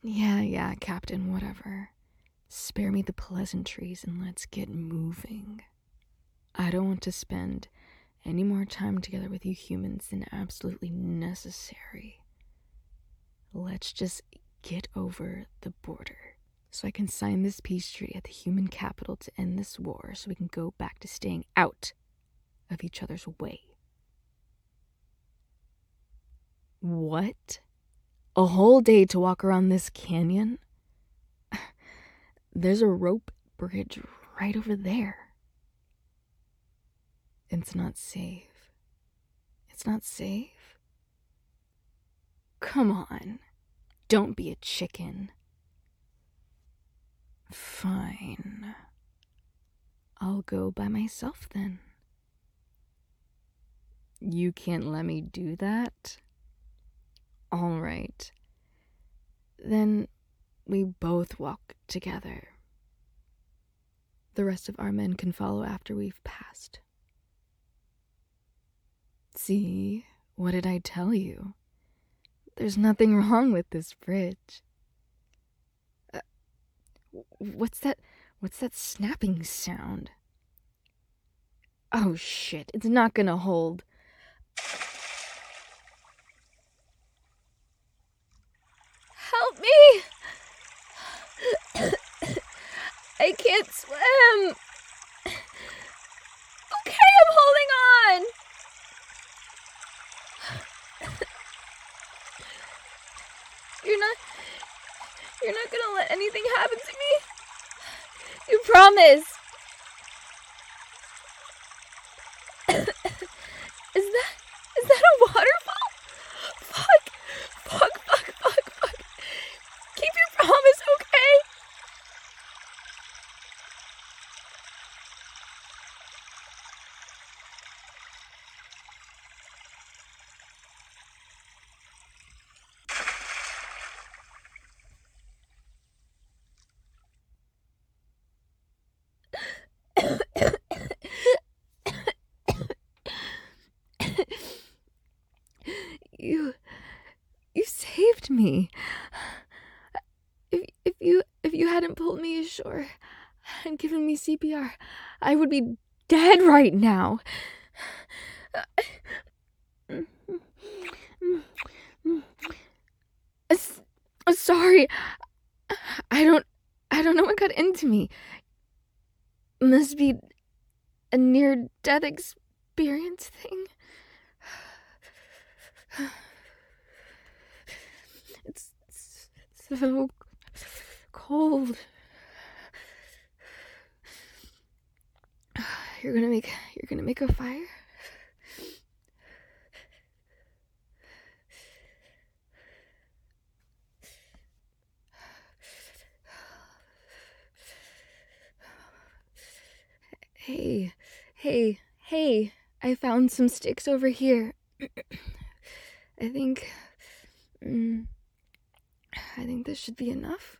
Yeah, Captain, whatever. Spare me the pleasantries and let's get moving. I don't want to spend any more time together with you humans than absolutely necessary. Let's just get over the border so I can sign this peace treaty at the human capital to end this war so we can go back to staying out of each other's way. What? A whole day to walk around this canyon? There's a rope bridge right over there. It's not safe. It's not safe? Come on. Don't be a chicken. Fine. I'll go by myself then. You can't let me do that? All right. Then we both walk together. The rest of our men can follow after we've passed. See, what did I tell you? There's nothing wrong with this bridge. What's that snapping sound? Oh shit, it's not gonna hold. Help me! I can't swim! Okay, I'm holding on! You're not gonna let anything happen to me? You promise? Is that a waterfall? Fuck. Keep your promise, okay? You saved me. If you hadn't pulled me ashore and given me CPR, I would be dead right now. Sorry. I don't know what got into me. Must be a near-death experience thing. It's so cold. You're gonna make a fire? Hey, I found some sticks over here. I think this should be enough.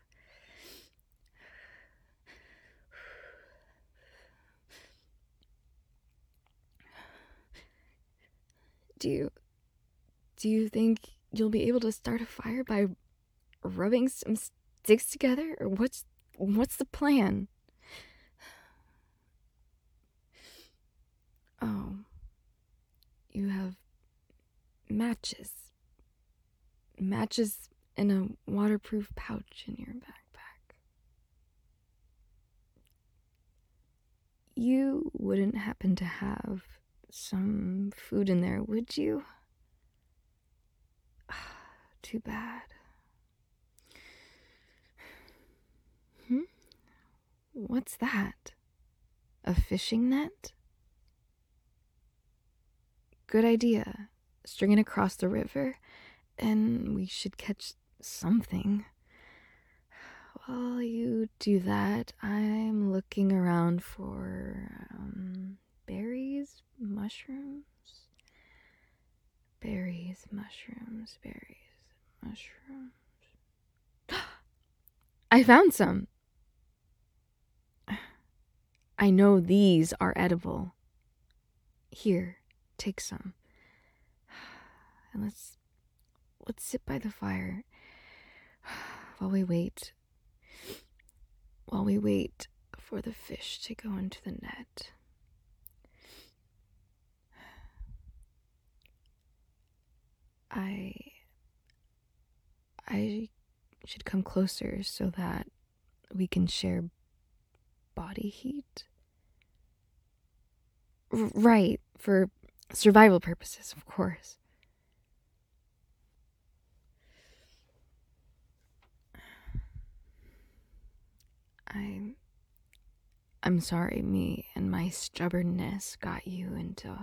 Do you think you'll be able to start a fire by rubbing some sticks together, or what's the plan? Oh, you have matches in a waterproof pouch in your backpack. You wouldn't happen to have some food in there, would you? Too bad. What's that? A fishing net? Good idea. String it across the river, and we should catch something. While you do that, I'm looking around for berries, mushrooms. I found some. I know these are edible. Here, take some. And let's sit by the fire while we wait, while we wait for the fish to go into the net. I should come closer so that we can share body heat. Right, for survival purposes, of course. I'm sorry, me and my stubbornness got you into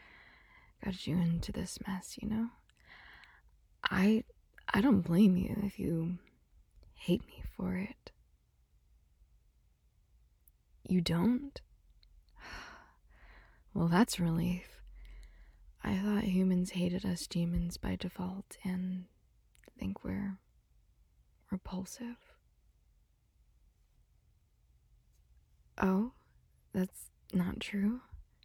this mess, you know? I don't blame you if you hate me for it. You don't? Well, that's relief. I thought humans hated us demons by default and think we're repulsive. Oh, that's not true?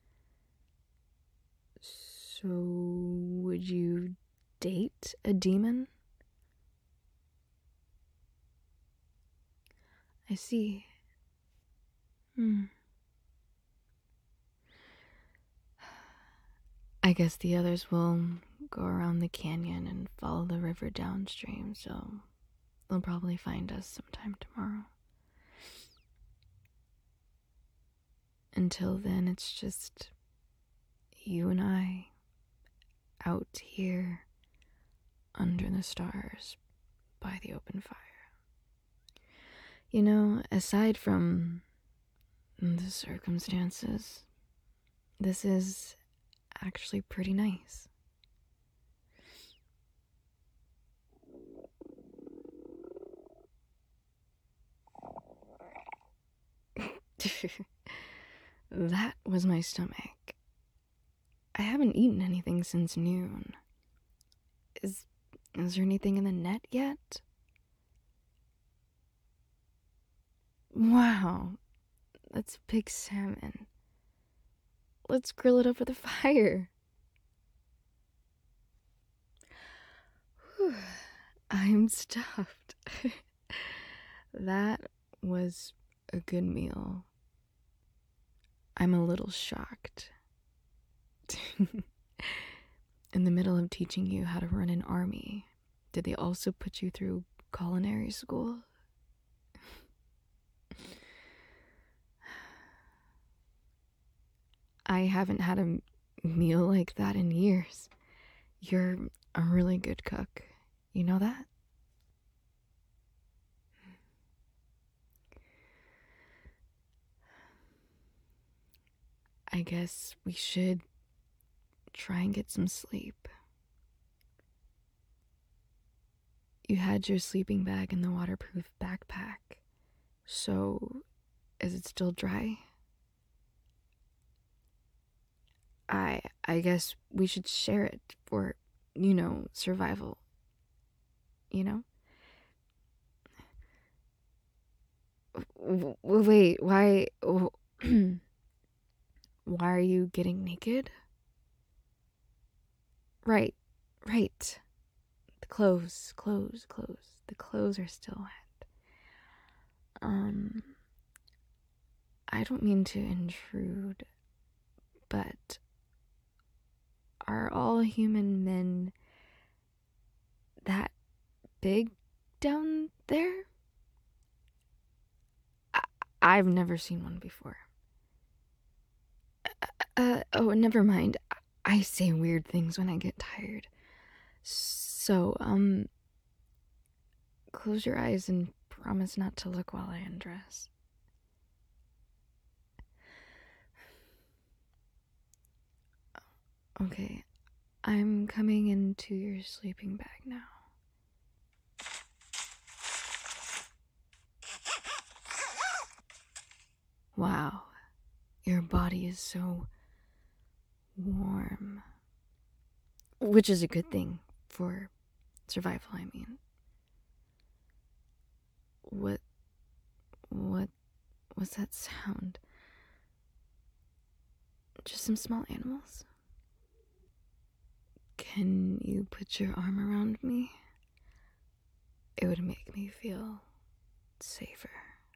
So, would you date a demon? I see. I guess the others will go around the canyon and follow the river downstream, so they'll probably find us sometime tomorrow. Until then, it's just you and I out here under the stars by the open fire. You know, aside from the circumstances, this is actually pretty nice. That was my stomach. I haven't eaten anything since noon. Is there anything in the net yet? Wow, that's big salmon. Let's grill it over the fire. Whew, I'm stuffed. That was a good meal. I'm a little shocked. In the middle of teaching you how to run an army, did they also put you through culinary school? I haven't had a meal like that in years. You're a really good cook. You know that? I guess we should try and get some sleep. You had your sleeping bag in the waterproof backpack. So, is it still dry? I guess we should share it for, survival. You know? Wait, why why are you getting naked? Right. The clothes. The clothes are still wet. I don't mean to intrude, but are all human men that big down there? I've never seen one before. Oh, never mind. I say weird things when I get tired. So, close your eyes and promise not to look while I undress. Okay, I'm coming into your sleeping bag now. Wow, your body is so warm. Which is a good thing for survival, I mean. What's that sound? Just some small animals? Can you put your arm around me? it would make me feel safer.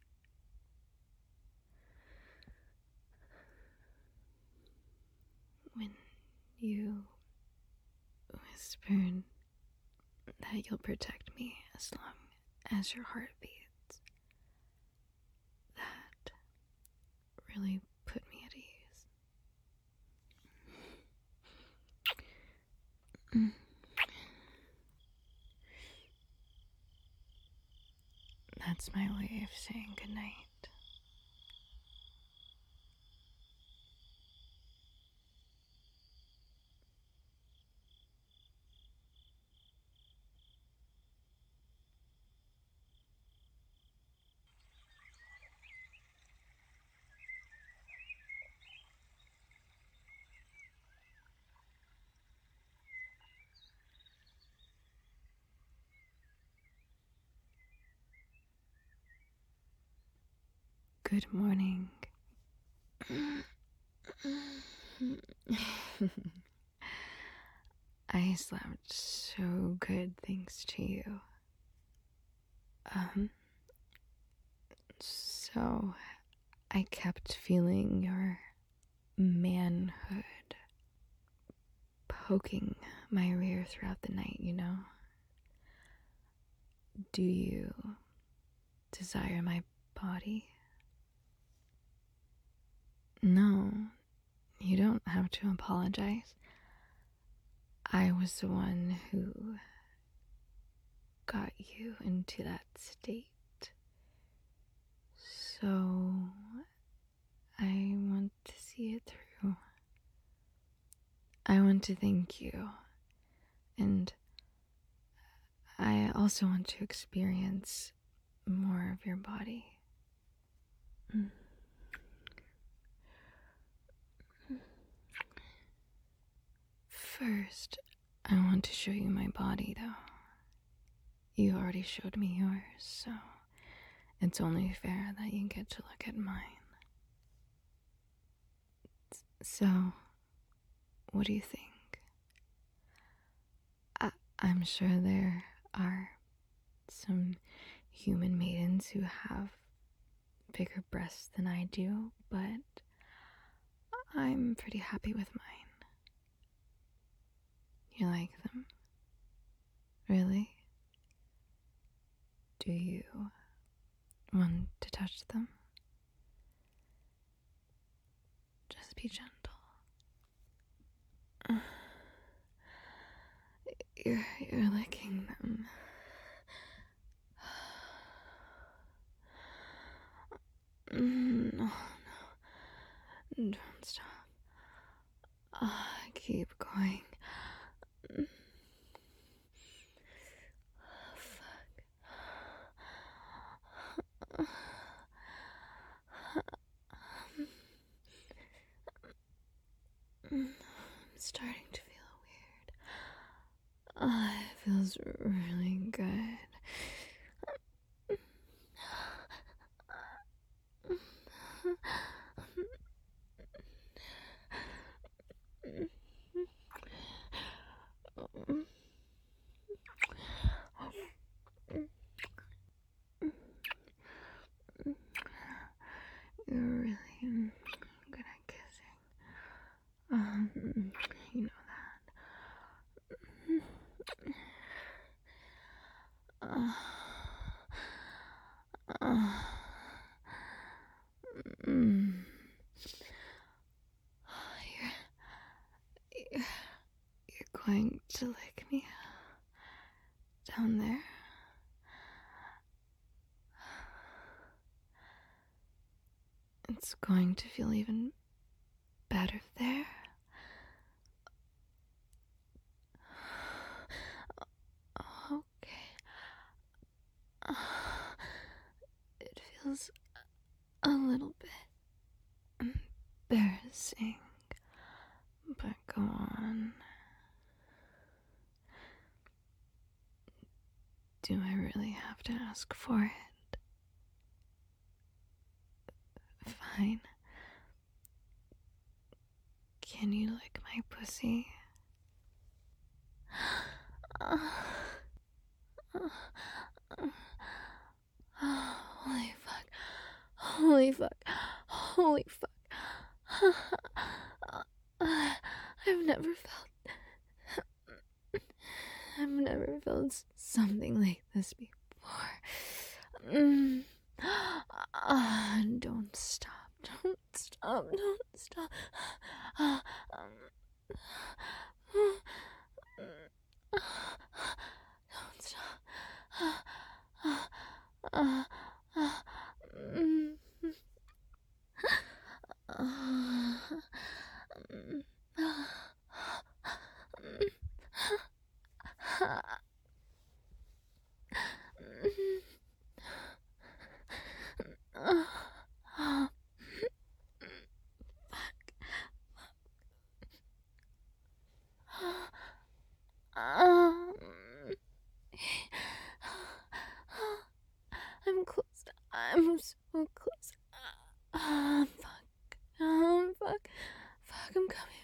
When you whispered that you'll protect me as long as your heart beats, that really put me at ease. That's my way of saying goodnight. Good morning. I slept so good thanks to you. So I kept feeling your manhood poking my rear throughout the night, you know? Do you desire my body? No, you don't have to apologize. I was the one who got you into that state. So I want to see it through. I want to thank you. And I also want to experience more of your body. First, I want to show you my body, though. You already showed me yours, so it's only fair that you get to look at mine. So, what do you think? I'm sure there are some human maidens who have bigger breasts than I do, but I'm pretty happy with mine. You like them? Really? Do you want to touch them? Just be gentle. You're licking them. No, don't stop. Keep going. I'm starting to feel weird. It feels really good. You're really good at kissing. You know that. You're going to lick me down there. It's going to feel even better there. Okay. It feels a little bit embarrassing, but go on. Do I really have to ask for it? Fine. Can you lick my pussy? Holy fuck. Holy fuck. Holy fuck. I've never felt something like this before. Don't stop. Don't stop. Don't stop. Don't stop. I'm close. I'm so close. Fuck. Fuck. Fuck, I'm coming.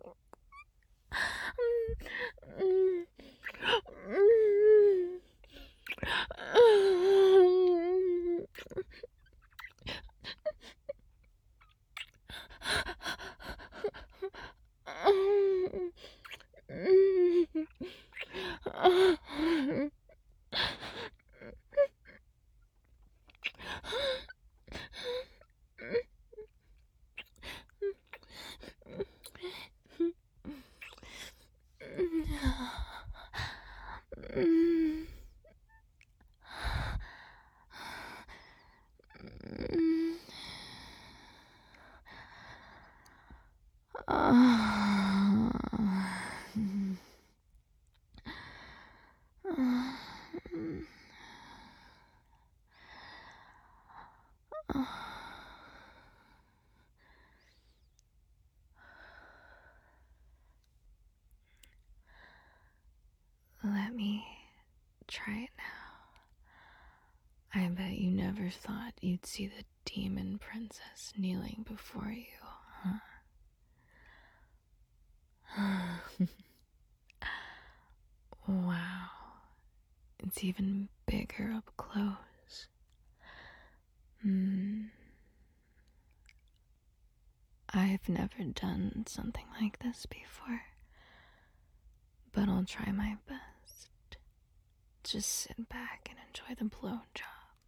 Let me try it now. I bet you never thought you'd see the demon princess kneeling before you, huh? Wow. It's even bigger up close. I've never done something like this before, but I'll try my best. Just sit back and enjoy the blowjob.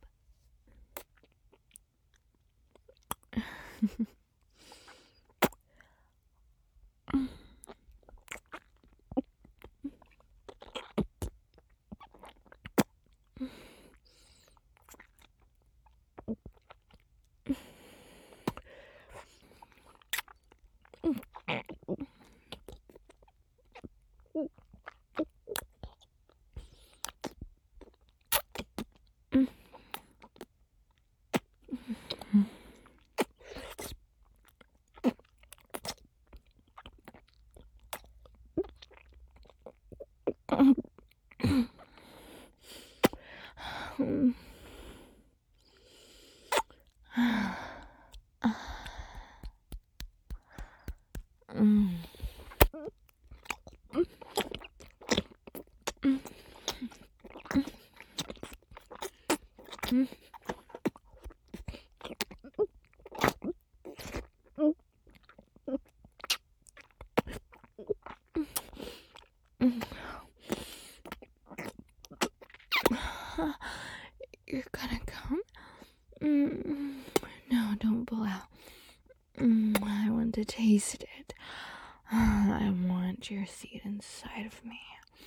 You're gonna come? No, don't pull out. I want to taste it. I want your seed inside of me.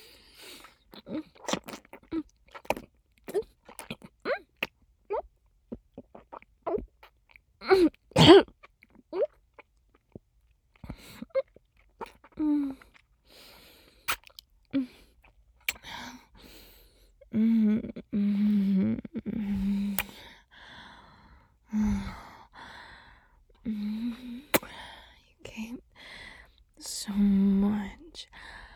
You came so much.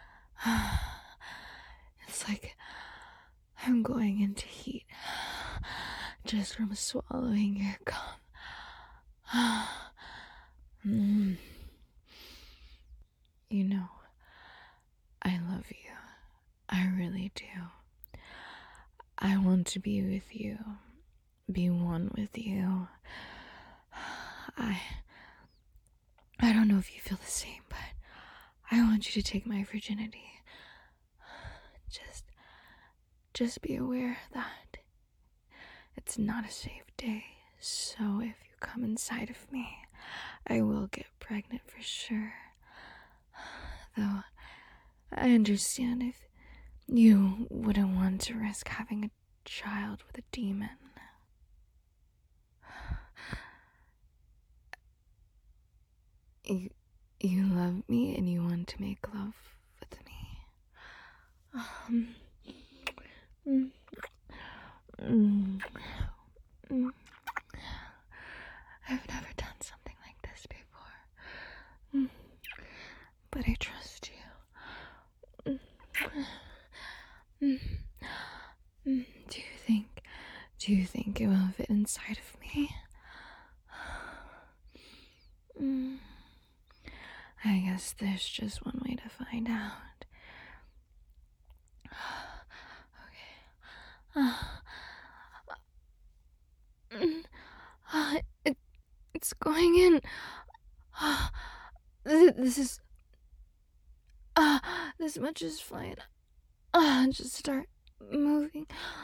It's like I'm going into heat just from swallowing your cum. You know, I love you. I really do. I will want to be with you, be one with you. I don't know if you feel the same, but I want you to take my virginity. Just be aware that it's not a safe day, so if you come inside of me, I will get pregnant for sure. Though, I understand if you wouldn't want to risk having a child with a demon. You love me and you want to make love with me. I've never done something like this before, but I trust you. Do you think it will fit inside of me? I guess there's just one way to find out. It's going in. This much is fine. Just start moving.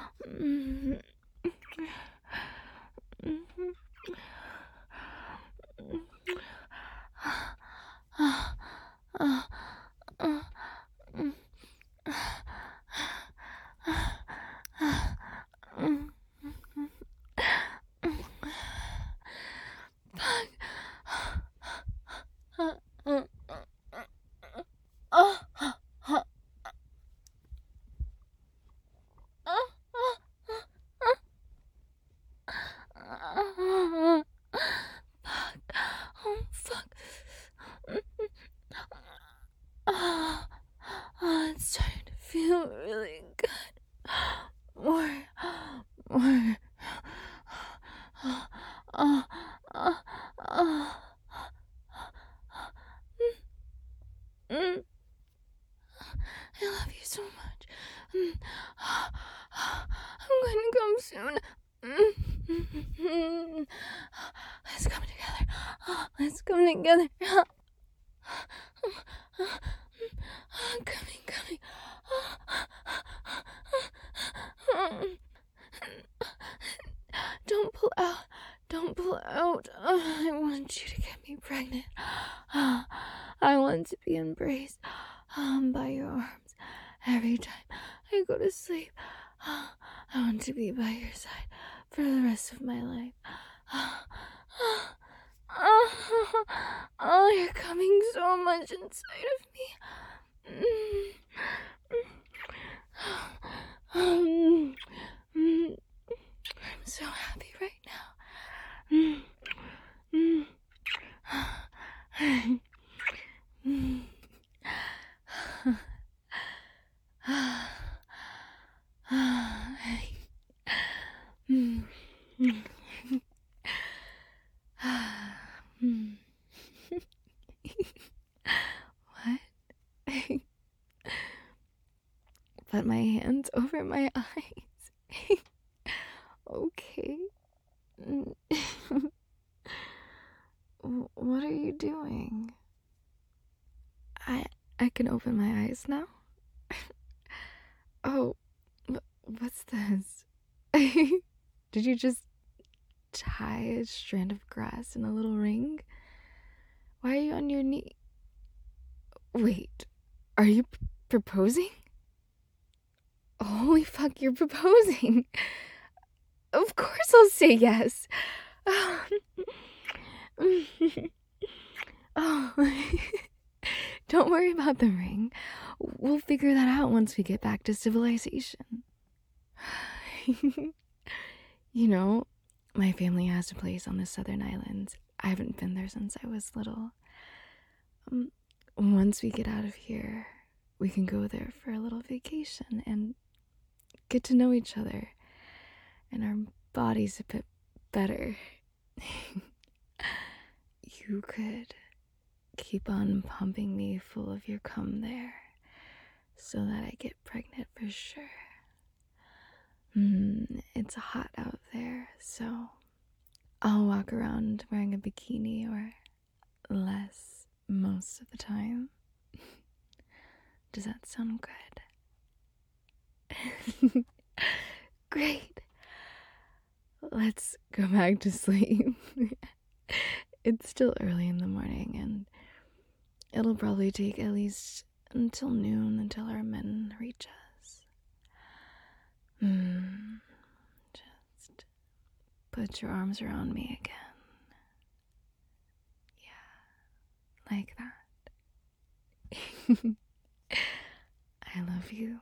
It's starting to feel really good. More. I love you so much. I'm going to come soon. Let's come together. Let's come together. Coming. Don't pull out. I want you to get me pregnant. I want to be embraced by your arms every time I go to sleep. I want to be by your side for the rest of my life. Oh, you're coming so much inside of me. I'm so happy right now. What? Put my hands over my eyes. Okay. What are you doing? I can open my eyes now? Oh, what's this? Did you just tie a strand of grass in a little ring? Why are you on your knee? Wait, are you proposing? Holy fuck, you're proposing. Of course I'll say yes. Oh, don't worry about the ring. We'll figure that out once we get back to civilization. You know, my family has a place on the southern islands. I haven't been there since I was little. Once we get out of here, we can go there for a little vacation and get to know each other and our bodies a bit better. You could keep on pumping me full of your cum there so that I get pregnant for sure. And it's hot out there, so I'll walk around wearing a bikini or less most of the time. Does that sound good? Great. Let's go back to sleep. It's still early in the morning, and it'll probably take at least until noon until our men reach us. Just put your arms around me again. Yeah, like that. I love you.